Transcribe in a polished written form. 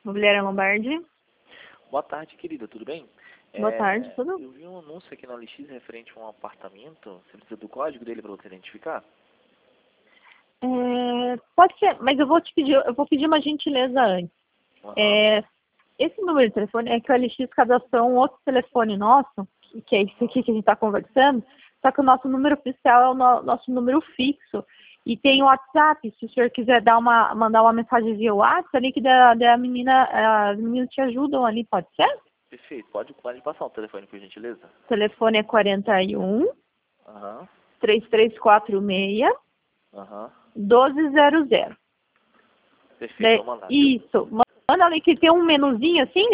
Mobiliária Lombardi. Boa tarde, querida, tudo bem? Boa tarde, tudo? Eu vi um anúncio aqui na LX referente a um apartamento. Você precisa do código dele para você identificar? Pode ser, mas eu vou pedir uma gentileza antes. Uhum. Esse número de telefone é que o LX cadastrou um outro telefone nosso, que é esse aqui que a gente está conversando, só que o nosso número oficial é o nosso número fixo. E tem o WhatsApp, se o senhor quiser mandar uma mensagem via WhatsApp, ali que as meninas te ajudam ali, pode ser? Perfeito, pode passar o telefone, por gentileza? O telefone é 41 Aham. 3346 Aham. 1200. Perfeito, vamos lá. Isso. Manda ali que tem um menuzinho assim,